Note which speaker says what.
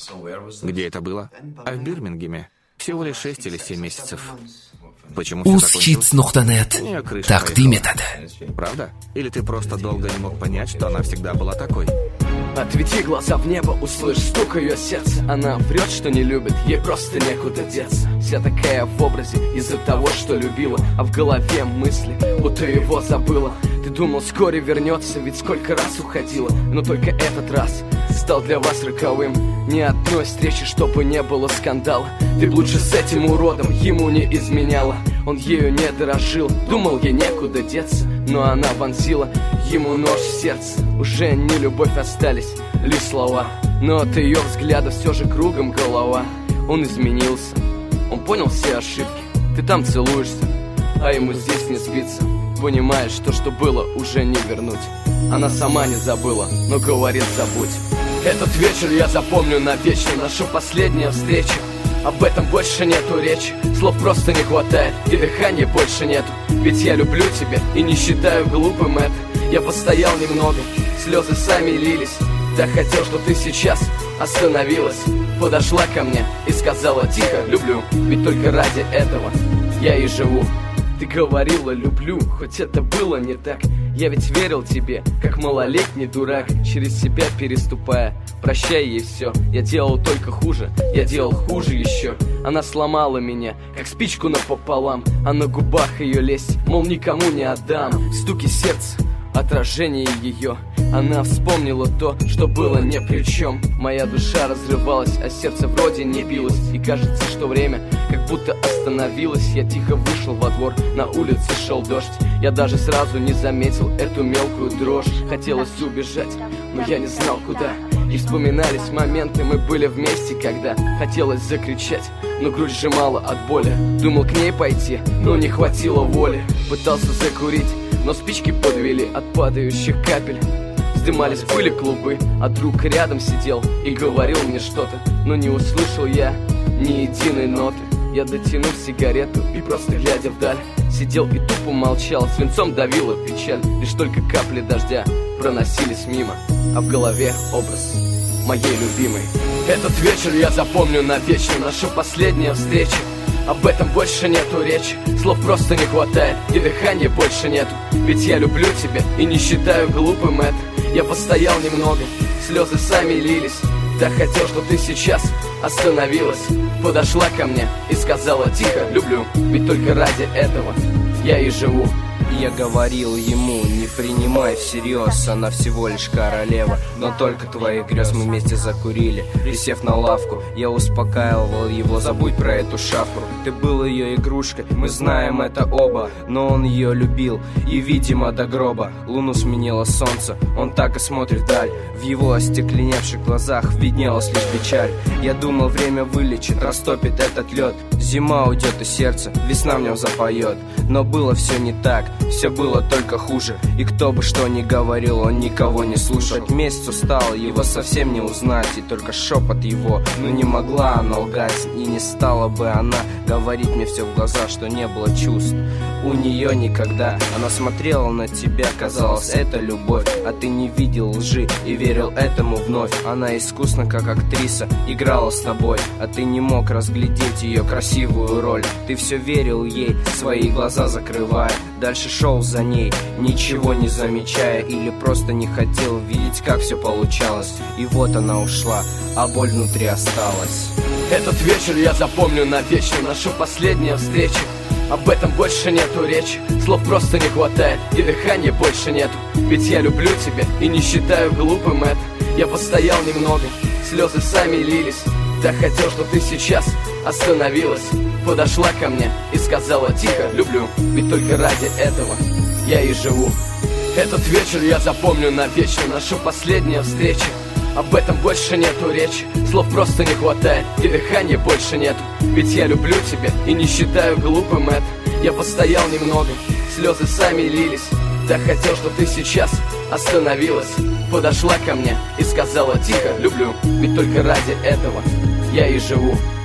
Speaker 1: Где это было? А в Бирмингеме. Всего лишь 6 или 7 месяцев. Почему все закончилось?
Speaker 2: Узхиц.нет. Так ты метод.
Speaker 1: Правда? Или ты просто долго не мог понять, что она всегда была такой?
Speaker 3: Отведи глаза в небо, услышь стук ее сердца. Она врет, что не любит, ей просто некуда деться. Вся такая в образе из-за того, что любила. А в голове мысли, будто его забыла. Ты думал, вскоре вернется, ведь сколько раз уходила. Но только этот раз стал для вас роковым. Ни одной встречи, чтобы не было скандала. Ты б лучше с этим уродом ему не изменяла. Он ею не дорожил, думал, ей некуда деться. Но она вонзила ему нож в сердце. Уже не любовь остались, лишь слова. Но от ее взгляда все же кругом голова. Он изменился, он понял все ошибки. Ты там целуешься, а ему здесь не спится. Понимаешь, что было уже не вернуть. Она сама не забыла, но говорит забудь. Этот вечер я запомню навечно, наша последняя встреча. Об этом больше нету речи, слов просто не хватает, и дыхания больше нету. Ведь я люблю тебя и не считаю глупым это. Я постоял немного, слезы сами лились. Так хотел, что ты сейчас остановилась. Подошла ко мне и сказала тихо: люблю, ведь только ради этого я и живу. Ты говорила люблю, хоть это было не так. Я ведь верил тебе, как малолетний дурак. Через себя переступая, прощай ей все. Я делал только хуже, я делал хуже еще. Она сломала меня, как спичку напополам. А на губах ее лесть, мол, никому не отдам. Стуки сердца, отражение ее. Она вспомнила то, что было ни при чем. Моя душа разрывалась, а сердце вроде не билось. И кажется, что время как будто остановилось. Я тихо вышел во двор, на улице шел дождь. Я даже сразу не заметил эту мелкую дрожь. Хотелось убежать, но я не знал куда. И вспоминались моменты, мы были вместе, когда хотелось закричать, но грудь сжимала от боли. Думал к ней пойти, но не хватило воли. Пытался закурить, но спички подвели от падающих капель. Вздымались пыли клубы, а друг рядом сидел и говорил мне что-то, но не услышал я ни единой ноты. Я дотянул сигарету и просто глядя вдаль сидел и тупо молчал, свинцом давила печаль. Лишь только капли дождя проносились мимо, а в голове образ моей любимой. Этот вечер я запомню навечно, наша последняя встреча. Об этом больше нету речи, слов просто не хватает, и дыхания больше нету. Ведь я люблю тебя и не считаю глупым это. Я постоял немного, слезы сами лились. Так хотел, что ты сейчас остановилась. Подошла ко мне и сказала тихо: люблю, ведь только ради этого я и живу.
Speaker 4: Я говорил ему: не принимай всерьез, она всего лишь королева. Но только твоих грез мы вместе закурили. Присев на лавку, я успокаивал его: забудь про эту шапку. Ты был ее игрушкой, мы знаем это оба. Но он ее любил, и видимо до гроба. Луну сменило солнце, он так и смотрит вдаль. В его остекленевших глазах виднелась лишь печаль. Я думал, время вылечит, растопит этот лед. Зима уйдет из сердца, весна в нем запоет. Но было все не так, все было только хуже. И кто бы что ни говорил, он никого не слушал. Хоть месяц устал, его совсем не узнать. И только шепот его, ну не могла она лгать. И не стала бы она говорить мне все в глаза, что не было чувств у нее никогда. Она смотрела на тебя, казалось, это любовь. А ты не видел лжи и верил этому вновь. Она искусно, как актриса, играла с тобой. А ты не мог разглядеть ее красивую роль. Ты все верил ей, свои глаза закрывая. Дальше шел за ней, ничего не замечая. Или просто не хотел видеть, как все получалось. И вот она ушла, а боль внутри осталась.
Speaker 3: Этот вечер я запомню навечно, наша последняя встреча. Об этом больше нету речи, слов просто не хватает, и дыхания больше нету. Ведь я люблю тебя и не считаю глупым это. Я постоял немного, слезы сами лились. Так хотел, что ты сейчас остановилась. Подошла ко мне и сказала тихо: люблю, ведь только ради этого я и живу. Этот вечер я запомню навечно, наша последняя встреча. Об этом больше нету речи, слов просто не хватает, и дыхания больше нету. Ведь я люблю тебя и не считаю глупым это. Я постоял немного, слезы сами лились. Так хотел, что ты сейчас остановилась. Подошла ко мне и сказала тихо: люблю, ведь только ради этого я и живу.